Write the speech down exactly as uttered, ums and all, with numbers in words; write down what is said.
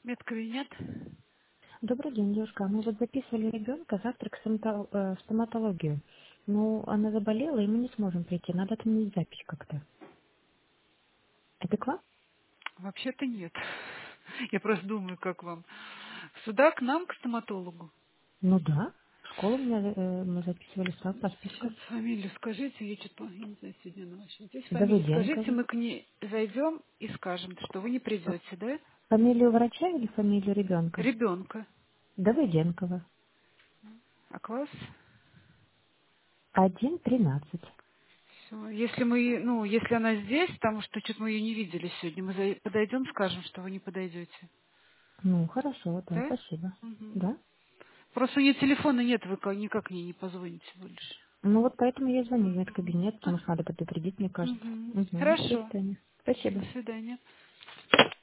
Медкабинет. Добрый день, девушка. Мы вот записывали ребенка завтра к стомато- э, в стоматологию. Ну, она заболела, и мы не сможем прийти. Надо отменить запись как-то. Это к вам? Вообще-то нет. Я просто думаю, как вам. Сюда к нам, к стоматологу. Ну да. В школу меня, э, мы записывали сам по Сейчас списку. фамилию скажите, я что-то, я не знаю, сегодня она вообще здесь. Фамилию скажите, Давыденкова. мы к ней зайдем и скажем, что вы не придете, да? Фамилию врача или фамилию ребенка? Ребенка. Давыденкова. А класс? Один тринадцать. Все. Если мы, ну, если она здесь, потому что что-то мы ее не видели сегодня, мы за- подойдем, скажем, что вы не подойдете. Ну, хорошо, да, Да? спасибо. Мгм. Да? Просто у нее телефона нет, вы ка- никак ей не позвоните больше. Ну вот поэтому я звоню в медкабинет, А, потому что надо предупредить, мне кажется. мгм. Угу. До Хорошо. свидания. До Спасибо. свидания.